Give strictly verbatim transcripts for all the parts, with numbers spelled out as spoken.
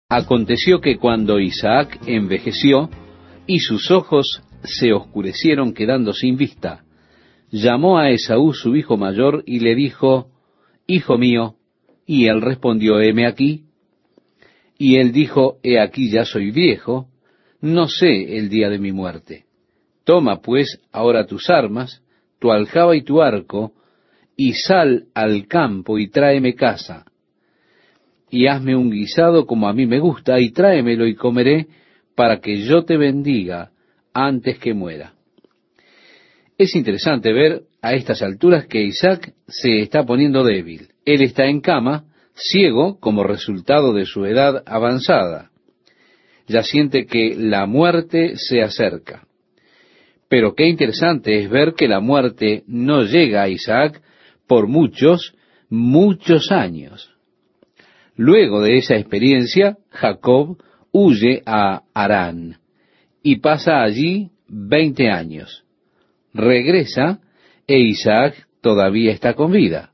Aconteció que cuando Isaac envejeció y sus ojos se oscurecieron quedando sin vista, llamó a Esaú su hijo mayor y le dijo, Hijo mío, y él respondió, heme aquí. Y él dijo, he aquí ya soy viejo, no sé el día de mi muerte. Toma pues ahora tus armas, tu aljaba y tu arco, y sal al campo y tráeme caza. Y hazme un guisado como a mí me gusta, y tráemelo y comeré, para que yo te bendiga antes que muera. Es interesante ver a estas alturas que Isaac se está poniendo débil. Él está en cama, ciego como resultado de su edad avanzada. Ya siente que la muerte se acerca. Pero qué interesante es ver que la muerte no llega a Isaac por muchos, muchos años. Luego de esa experiencia, Jacob huye a Harán y pasa allí veinte años. Regresa e Isaac todavía está con vida.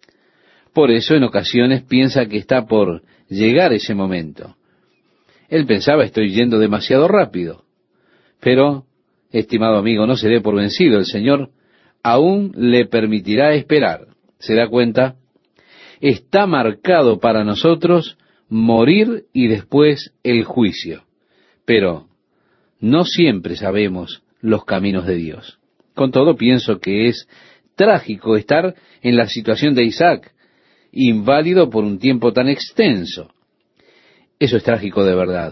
Por eso en ocasiones piensa que está por llegar ese momento. Él pensaba, estoy yendo demasiado rápido. Pero, estimado amigo, no se dé por vencido. El Señor aún le permitirá esperar. ¿Se da cuenta? Está marcado para nosotros morir y después el juicio. Pero no siempre sabemos los caminos de Dios. Con todo, pienso que es trágico estar en la situación de Isaac, inválido por un tiempo tan extenso. Eso es trágico de verdad.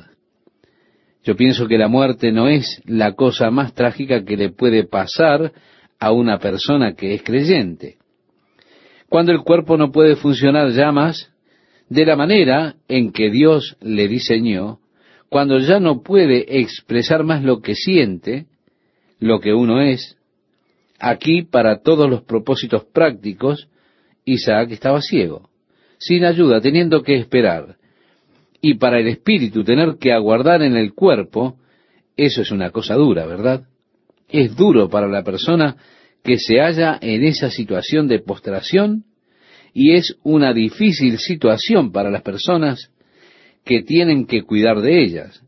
Yo pienso que la muerte no es la cosa más trágica que le puede pasar a una persona que es creyente. Cuando el cuerpo no puede funcionar ya más de la manera en que Dios le diseñó, cuando ya no puede expresar más lo que siente, lo que uno es, aquí para todos los propósitos prácticos, Isaac estaba ciego, sin ayuda, teniendo que esperar. Y para el espíritu tener que aguardar en el cuerpo, eso es una cosa dura, ¿verdad? Es duro para la persona que se halla en esa situación de postración, y es una difícil situación para las personas que tienen que cuidar de ellas.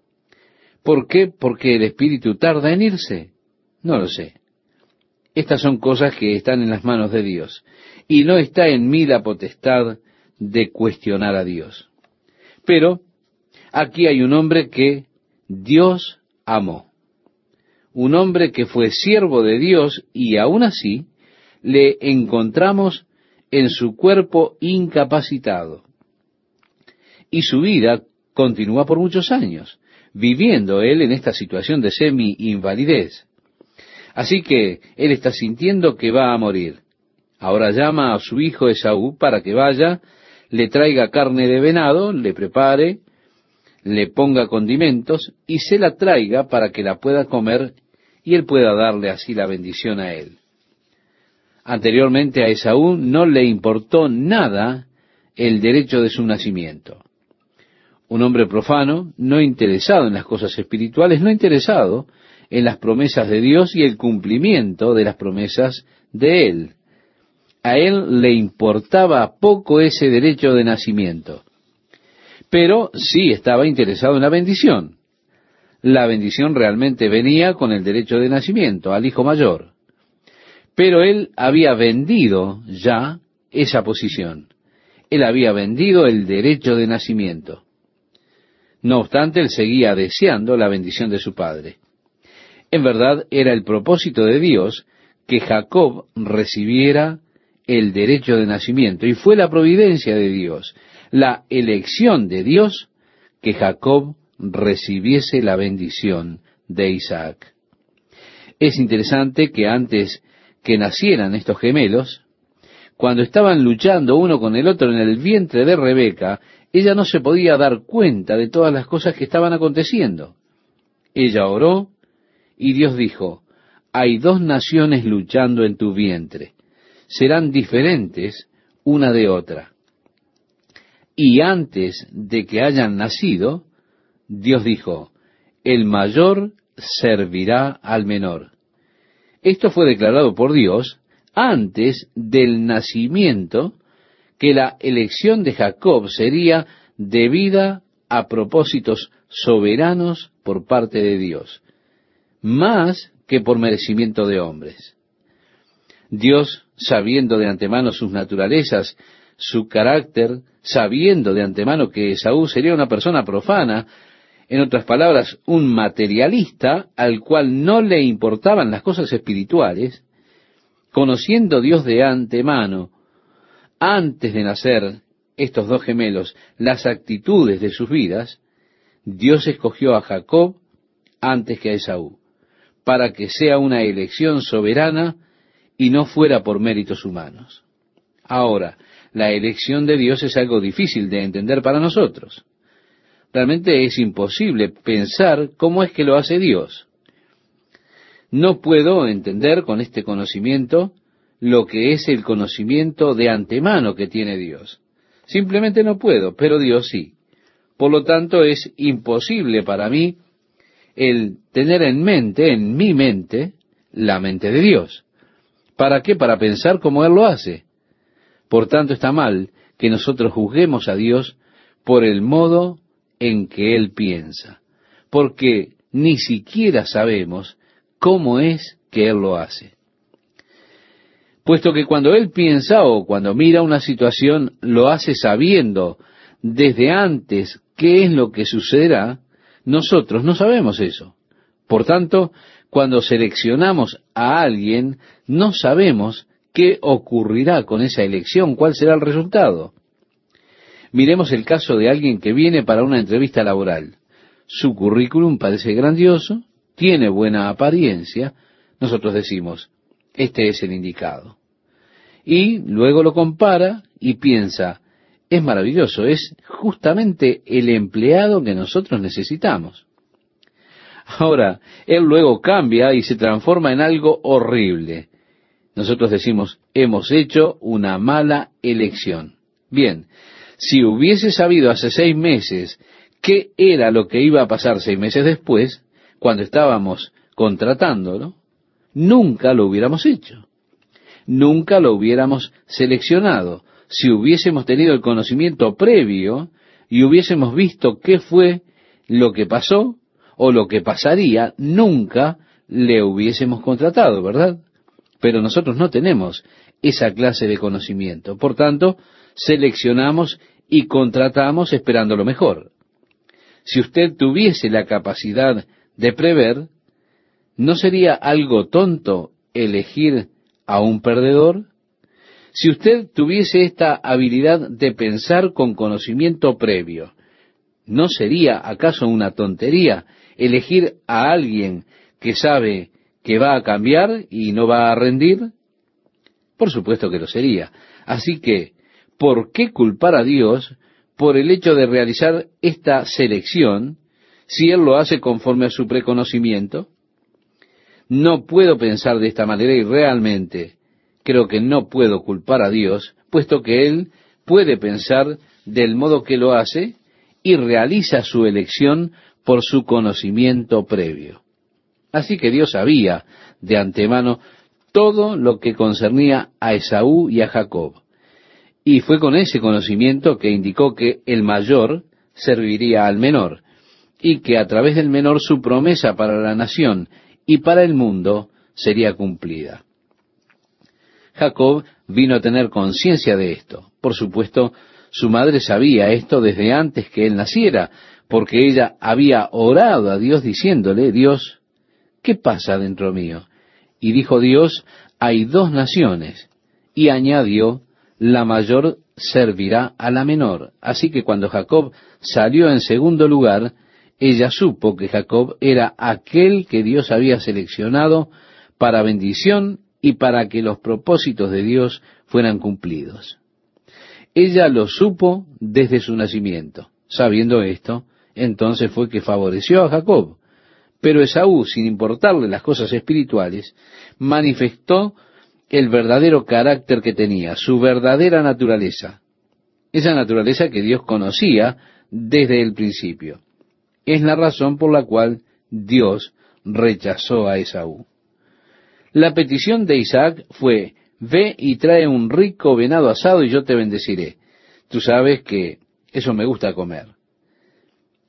¿Por qué? ¿Porque el espíritu tarda en irse? No lo sé. Estas son cosas que están en las manos de Dios, y no está en mí la potestad de cuestionar a Dios. Pero aquí hay un hombre que Dios amó. Un hombre que fue siervo de Dios y aún así le encontramos en su cuerpo incapacitado. Y su vida continúa por muchos años, viviendo él en esta situación de semi-invalidez. Así que él está sintiendo que va a morir. Ahora llama a su hijo Esaú para que vaya, le traiga carne de venado, le prepare, le ponga condimentos y se la traiga para que la pueda comer y él pueda darle así la bendición a él. Anteriormente a Esaú no le importó nada el derecho de su nacimiento. Un hombre profano, no interesado en las cosas espirituales, no interesado en las promesas de Dios y el cumplimiento de las promesas de Él. A él le importaba poco ese derecho de nacimiento. Pero sí estaba interesado en la bendición. La bendición realmente venía con el derecho de nacimiento, al hijo mayor. Pero él había vendido ya esa posición. Él había vendido el derecho de nacimiento. No obstante, él seguía deseando la bendición de su padre. En verdad, era el propósito de Dios que Jacob recibiera el derecho de nacimiento, y fue la providencia de Dios, la elección de Dios, que Jacob recibiese la bendición de Isaac. Es interesante que antes que nacieran estos gemelos, cuando estaban luchando uno con el otro en el vientre de Rebeca, ella no se podía dar cuenta de todas las cosas que estaban aconteciendo. Ella oró y Dios dijo, hay dos naciones luchando en tu vientre, serán diferentes una de otra. Y antes de que hayan nacido, Dios dijo, el mayor servirá al menor. Esto fue declarado por Dios antes del nacimiento, que la elección de Jacob sería debida a propósitos soberanos por parte de Dios, más que por merecimiento de hombres. Dios, sabiendo de antemano sus naturalezas, su carácter, sabiendo de antemano que Esaú sería una persona profana, en otras palabras, un materialista al cual no le importaban las cosas espirituales, conociendo Dios de antemano, antes de nacer estos dos gemelos, las actitudes de sus vidas, Dios escogió a Jacob antes que a Esaú, para que sea una elección soberana y no fuera por méritos humanos. Ahora, la elección de Dios es algo difícil de entender para nosotros. Realmente es imposible pensar cómo es que lo hace Dios. No puedo entender con este conocimiento lo que es el conocimiento de antemano que tiene Dios. Simplemente no puedo, pero Dios sí. Por lo tanto, es imposible para mí el tener en mente, en mi mente, la mente de Dios. ¿Para qué? Para pensar como Él lo hace. Por tanto, está mal que nosotros juzguemos a Dios por el modo en que Él piensa, porque ni siquiera sabemos cómo es que Él lo hace. Puesto que cuando Él piensa o cuando mira una situación, lo hace sabiendo desde antes qué es lo que sucederá, nosotros no sabemos eso. Por tanto, cuando seleccionamos a alguien, no sabemos qué ocurrirá con esa elección, cuál será el resultado. Miremos el caso de alguien que viene para una entrevista laboral. Su currículum parece grandioso, tiene buena apariencia. Nosotros decimos, este es el indicado. Y luego lo compara y piensa, es maravilloso, es justamente el empleado que nosotros necesitamos. Ahora, él luego cambia y se transforma en algo horrible. Nosotros decimos, hemos hecho una mala elección. Bien, si hubiese sabido hace seis meses qué era lo que iba a pasar seis meses después, cuando estábamos contratándolo, nunca lo hubiéramos hecho. Nunca lo hubiéramos seleccionado. Si hubiésemos tenido el conocimiento previo y hubiésemos visto qué fue lo que pasó o lo que pasaría, nunca le hubiésemos contratado, ¿verdad? Pero nosotros no tenemos esa clase de conocimiento. Por tanto, seleccionamos y contratamos esperando lo mejor. Si usted tuviese la capacidad de prever, ¿no sería algo tonto elegir a un perdedor? Si usted tuviese esta habilidad de pensar con conocimiento previo, ¿no sería acaso una tontería elegir a alguien que sabe que va a cambiar y no va a rendir? Por supuesto que lo sería. Así que, ¿por qué culpar a Dios por el hecho de realizar esta selección si Él lo hace conforme a su preconocimiento? No puedo pensar de esta manera y realmente creo que no puedo culpar a Dios, puesto que Él puede pensar del modo que lo hace y realiza su elección por su conocimiento previo. Así que Dios sabía de antemano todo lo que concernía a Esaú y a Jacob. Y fue con ese conocimiento que indicó que el mayor serviría al menor, y que a través del menor su promesa para la nación y para el mundo sería cumplida. Jacob vino a tener conciencia de esto. Por supuesto, su madre sabía esto desde antes que él naciera, porque ella había orado a Dios diciéndole, Dios, ¿qué pasa dentro mío? Y dijo Dios, hay dos naciones. Y añadió, la mayor servirá a la menor. Así que cuando Jacob salió en segundo lugar, ella supo que Jacob era aquel que Dios había seleccionado para bendición y para que los propósitos de Dios fueran cumplidos. Ella lo supo desde su nacimiento. Sabiendo esto, entonces fue que favoreció a Jacob. Pero Esaú, sin importarle las cosas espirituales, manifestó el verdadero carácter que tenía, su verdadera naturaleza. Esa naturaleza que Dios conocía desde el principio. Es la razón por la cual Dios rechazó a Esaú. La petición de Isaac fue, ve y trae un rico venado asado y yo te bendeciré. Tú sabes que eso me gusta comer.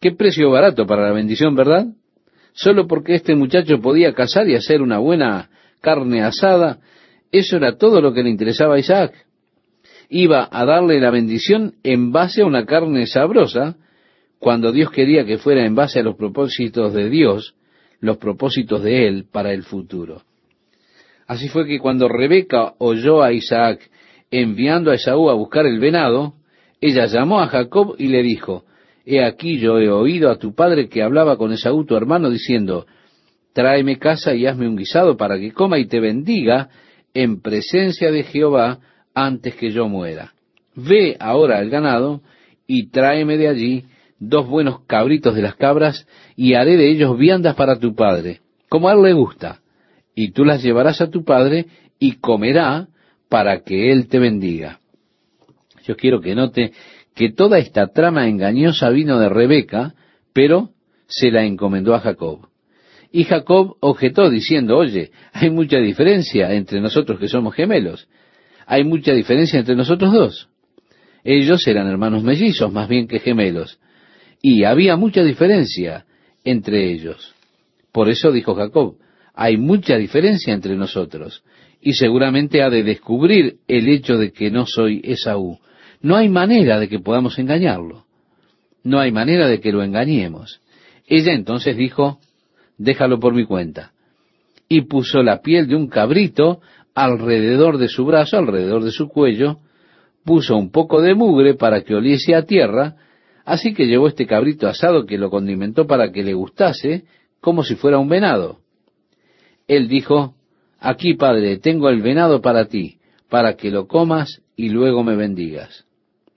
Qué precio barato para la bendición, ¿verdad? Solo porque este muchacho podía cazar y hacer una buena carne asada, eso era todo lo que le interesaba a Isaac. Iba a darle la bendición en base a una carne sabrosa, cuando Dios quería que fuera en base a los propósitos de Dios, los propósitos de Él para el futuro. Así fue que cuando Rebeca oyó a Isaac enviando a Esaú a buscar el venado, ella llamó a Jacob y le dijo, he aquí yo he oído a tu padre que hablaba con Esaú tu hermano diciendo, tráeme caza y hazme un guisado para que coma y te bendiga en presencia de Jehová antes que yo muera. Ve ahora al ganado y tráeme de allí dos buenos cabritos de las cabras y haré de ellos viandas para tu padre, como a él le gusta, y tú las llevarás a tu padre y comerá para que él te bendiga. Yo quiero que note que toda esta trama engañosa vino de Rebeca, pero se la encomendó a Jacob. Y Jacob objetó diciendo, oye, hay mucha diferencia entre nosotros que somos gemelos. Hay mucha diferencia entre nosotros dos. Ellos eran hermanos mellizos más bien que gemelos. Y había mucha diferencia entre ellos. Por eso dijo Jacob, hay mucha diferencia entre nosotros. Y seguramente ha de descubrir el hecho de que no soy Esaú. No hay manera de que podamos engañarlo. No hay manera de que lo engañemos. Ella entonces dijo, déjalo por mi cuenta. Y puso la piel de un cabrito alrededor de su brazo, alrededor de su cuello, puso un poco de mugre para que oliese a tierra, así que llevó este cabrito asado que lo condimentó para que le gustase, como si fuera un venado. Él dijo, aquí, padre, tengo el venado para ti, para que lo comas y luego me bendigas.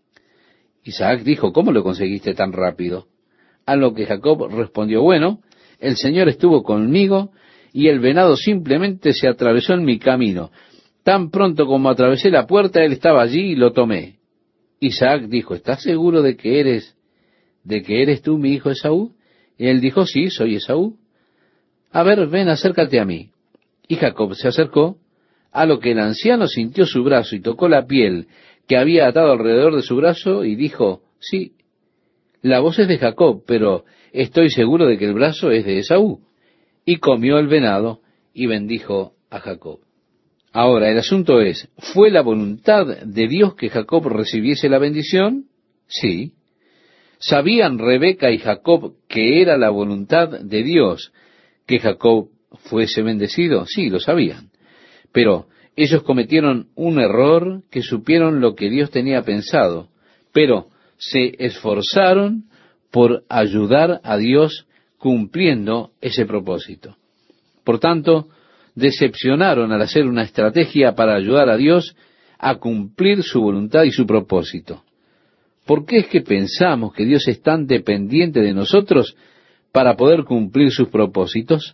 Isaac dijo, ¿cómo lo conseguiste tan rápido? A lo que Jacob respondió, bueno, el Señor estuvo conmigo y el venado simplemente se atravesó en mi camino. Tan pronto como atravesé la puerta, él estaba allí y lo tomé. Isaac dijo, ¿estás seguro de que eres, de que eres tú mi hijo Esaú? Y él dijo, sí, soy Esaú. A ver, ven, acércate a mí. Y Jacob se acercó, a lo que el anciano sintió su brazo y tocó la piel que había atado alrededor de su brazo y dijo, sí, la voz es de Jacob, pero estoy seguro de que el brazo es de Esaú. Y comió el venado y bendijo a Jacob. Ahora, el asunto es, ¿fue la voluntad de Dios que Jacob recibiese la bendición? Sí. ¿Sabían Rebeca y Jacob que era la voluntad de Dios que Jacob fuese bendecido? Sí, lo sabían. Pero ellos cometieron un error que supieron lo que Dios tenía pensado, pero se esforzaron por ayudar a Dios cumpliendo ese propósito. Por tanto, decepcionaron al hacer una estrategia para ayudar a Dios a cumplir su voluntad y su propósito. ¿Por qué es que pensamos que Dios es tan dependiente de nosotros para poder cumplir sus propósitos?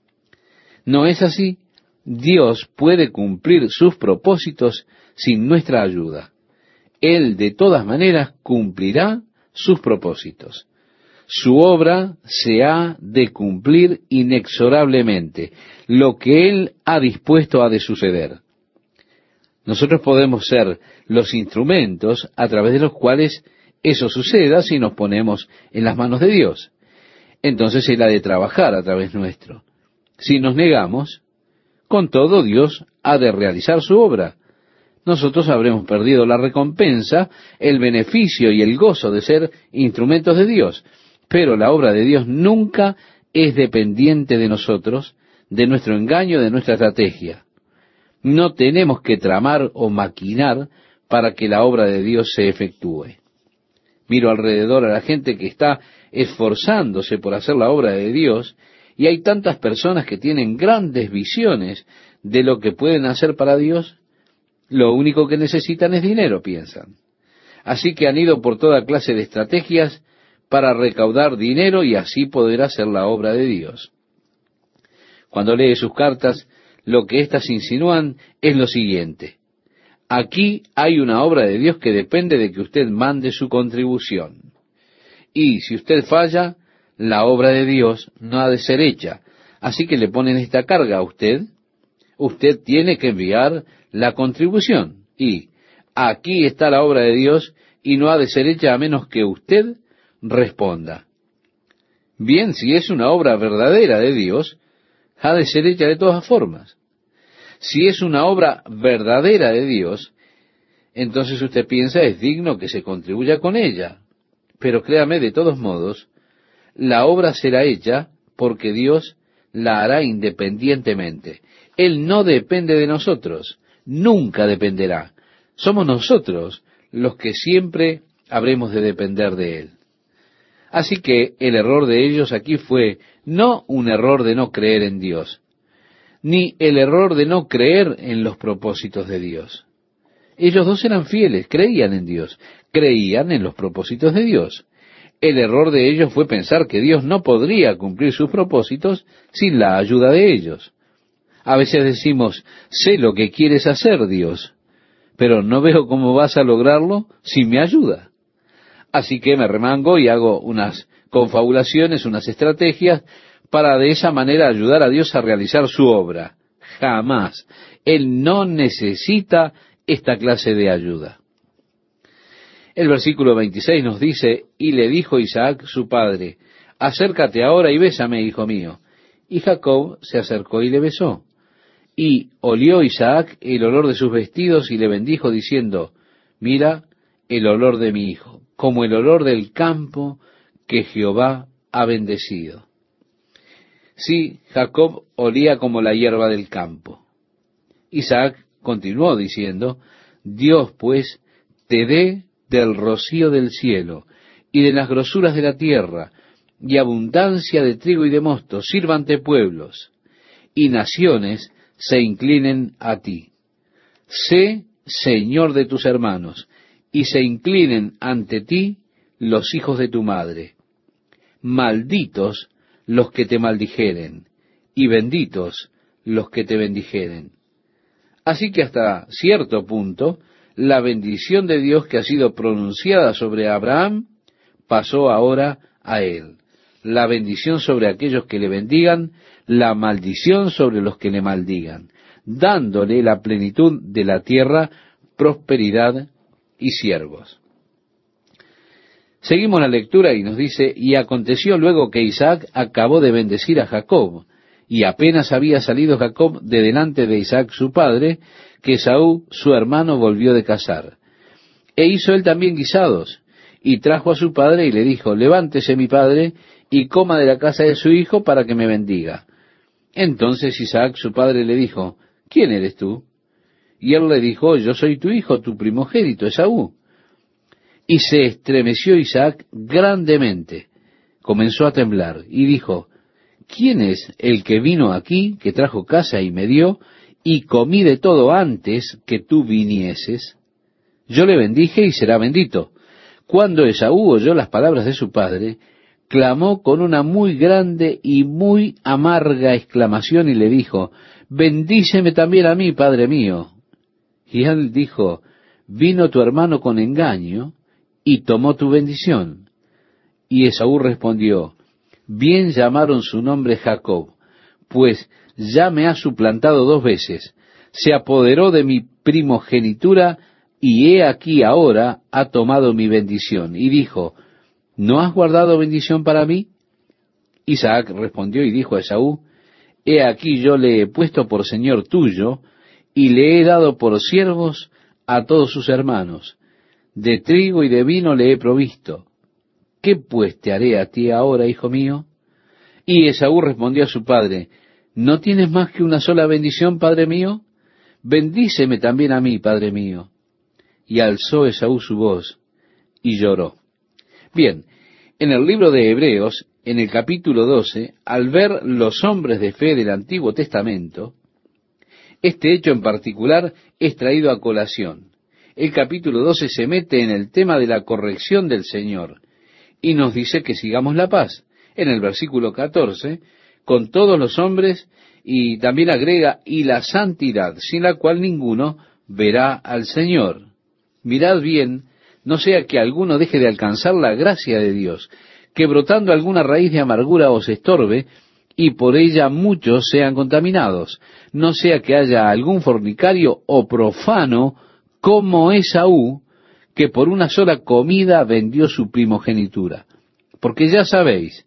No es así. Dios puede cumplir sus propósitos sin nuestra ayuda. Él de todas maneras cumplirá sus propósitos. Su obra se ha de cumplir inexorablemente. Lo que Él ha dispuesto ha de suceder. Nosotros podemos ser los instrumentos a través de los cuales eso suceda si nos ponemos en las manos de Dios. Entonces Él ha de trabajar a través nuestro. Si nos negamos, con todo Dios ha de realizar su obra. Nosotros habremos perdido la recompensa, el beneficio y el gozo de ser instrumentos de Dios. Pero la obra de Dios nunca es dependiente de nosotros, de nuestro engaño, de nuestra estrategia. No tenemos que tramar o maquinar para que la obra de Dios se efectúe. Miro alrededor a la gente que está esforzándose por hacer la obra de Dios, y hay tantas personas que tienen grandes visiones de lo que pueden hacer para Dios. Lo único que necesitan es dinero, piensan. Así que han ido por toda clase de estrategias para recaudar dinero y así poder hacer la obra de Dios. Cuando lee sus cartas, lo que éstas insinúan es lo siguiente: aquí hay una obra de Dios que depende de que usted mande su contribución. Y si usted falla, la obra de Dios no ha de ser hecha. Así que le ponen esta carga a usted. Usted tiene que enviar la contribución. Y aquí está la obra de Dios y no ha de ser hecha a menos que usted responda. Bien, si es una obra verdadera de Dios, ha de ser hecha de todas formas. Si es una obra verdadera de Dios, entonces usted piensa es digno que se contribuya con ella. Pero créame, de todos modos, la obra será hecha porque Dios la hará independientemente. Él no depende de nosotros, nunca dependerá. Somos nosotros los que siempre habremos de depender de Él. Así que el error de ellos aquí fue no un error de no creer en Dios, ni el error de no creer en los propósitos de Dios. Ellos dos eran fieles, creían en Dios, creían en los propósitos de Dios. El error de ellos fue pensar que Dios no podría cumplir sus propósitos sin la ayuda de ellos. A veces decimos, sé lo que quieres hacer, Dios, pero no veo cómo vas a lograrlo sin mi ayuda. Así que me remango y hago unas confabulaciones, unas estrategias, para de esa manera ayudar a Dios a realizar su obra. Jamás. Él no necesita esta clase de ayuda. El versículo veintiséis nos dice, y le dijo Isaac su padre, acércate ahora y bésame, hijo mío. Y Jacob se acercó y le besó. Y olió Isaac el olor de sus vestidos y le bendijo diciendo, mira el olor de mi hijo, como el olor del campo que Jehová ha bendecido. Sí, Jacob olía como la hierba del campo. Isaac continuó diciendo, Dios pues te dé del rocío del cielo y de las grosuras de la tierra y abundancia de trigo y de mosto, sírvante pueblos y naciones se inclinen a ti. Sé Señor de tus hermanos y se inclinen ante ti los hijos de tu madre. Malditos los que te maldijeren y benditos los que te bendijeren. Así que hasta cierto punto, la bendición de Dios que ha sido pronunciada sobre Abraham pasó ahora a él. La bendición sobre aquellos que le bendigan, la maldición sobre los que le maldigan, dándole la plenitud de la tierra, prosperidad y siervos. Seguimos la lectura y nos dice, y aconteció luego que Isaac acabó de bendecir a Jacob, y apenas había salido Jacob de delante de Isaac su padre, que Esaú su hermano volvió de cazar. E hizo él también guisados, y trajo a su padre y le dijo, levántese mi padre, y coma de la casa de su hijo para que me bendiga. Entonces Isaac su padre le dijo, ¿quién eres tú? Y él le dijo, yo soy tu hijo, tu primogénito, Esaú. Y se estremeció Isaac grandemente, comenzó a temblar, y dijo, ¿quién es el que vino aquí, que trajo casa y me dio, y comí de todo antes que tú vinieses? Yo le bendije y será bendito. Cuando Esaú oyó las palabras de su padre, clamó con una muy grande y muy amarga exclamación y le dijo, bendíceme también a mí, padre mío. Y él dijo, vino tu hermano con engaño y tomó tu bendición. Y Esaú respondió, bien llamaron su nombre Jacob, pues ya me ha suplantado dos veces, se apoderó de mi primogenitura, y he aquí ahora ha tomado mi bendición. Y dijo, ¿no has guardado bendición para mí? Isaac respondió y dijo a Esaú, he aquí yo le he puesto por señor tuyo, y le he dado por siervos a todos sus hermanos. De trigo y de vino le he provisto. ¿Qué pues te haré a ti ahora, hijo mío? Y Esaú respondió a su padre, ¿no tienes más que una sola bendición, padre mío? Bendíceme también a mí, padre mío. Y alzó Esaú su voz y lloró. Bien, en el libro de Hebreos, en el capítulo doce, al ver los hombres de fe del Antiguo Testamento, este hecho en particular es traído a colación. El capítulo doce se mete en el tema de la corrección del Señor y nos dice que sigamos la paz. En el versículo catorce, con todos los hombres, y también agrega, y la santidad, sin la cual ninguno verá al Señor. Mirad bien, no sea que alguno deje de alcanzar la gracia de Dios, que brotando alguna raíz de amargura os estorbe, y por ella muchos sean contaminados, no sea que haya algún fornicario o profano como Esaú, que por una sola comida vendió su primogenitura. Porque ya sabéis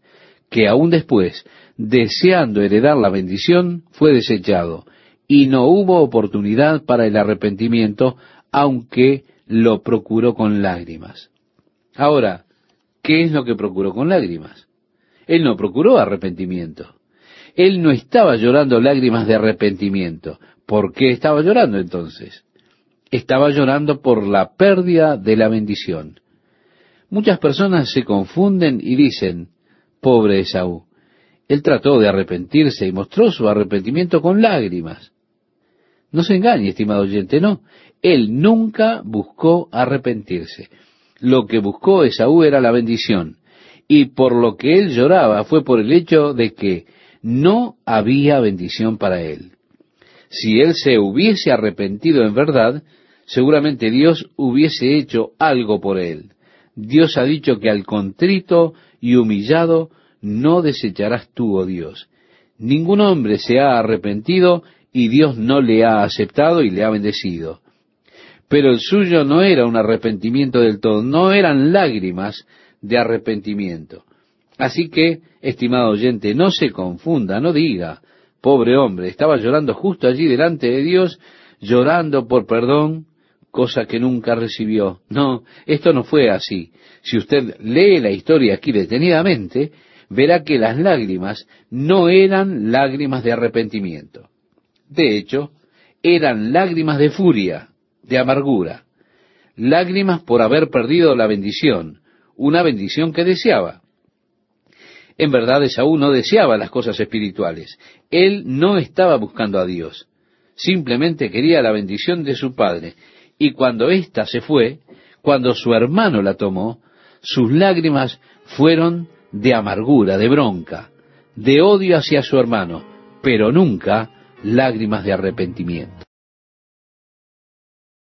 que aún después, deseando heredar la bendición, fue desechado, y no hubo oportunidad para el arrepentimiento, aunque lo procuró con lágrimas. Ahora, ¿qué es lo que procuró con lágrimas? Él no procuró arrepentimiento. Él no estaba llorando lágrimas de arrepentimiento. ¿Por qué estaba llorando entonces? Estaba llorando por la pérdida de la bendición. Muchas personas se confunden y dicen, pobre Esaú, él trató de arrepentirse y mostró su arrepentimiento con lágrimas. No se engañe, estimado oyente, no. Él nunca buscó arrepentirse. Lo que buscó Esaú era la bendición. Y por lo que él lloraba fue por el hecho de que no había bendición para él. Si él se hubiese arrepentido en verdad, seguramente Dios hubiese hecho algo por él. Dios ha dicho que al contrito y humillado no desecharás tú, oh Dios. Ningún hombre se ha arrepentido y Dios no le ha aceptado y le ha bendecido. Pero el suyo no era un arrepentimiento del todo, no eran lágrimas de arrepentimiento. Así que, estimado oyente, no se confunda, no diga, pobre hombre, estaba llorando justo allí delante de Dios, llorando por perdón, cosa que nunca recibió. No, esto no fue así. Si usted lee la historia aquí detenidamente, verá que las lágrimas no eran lágrimas de arrepentimiento. De hecho, eran lágrimas de furia, de amargura, lágrimas por haber perdido la bendición, una bendición que deseaba. En verdad, Esaú no deseaba las cosas espirituales. Él no estaba buscando a Dios. Simplemente quería la bendición de su padre. Y cuando ésta se fue, cuando su hermano la tomó, sus lágrimas fueron de amargura, de bronca, de odio hacia su hermano, pero nunca lágrimas de arrepentimiento.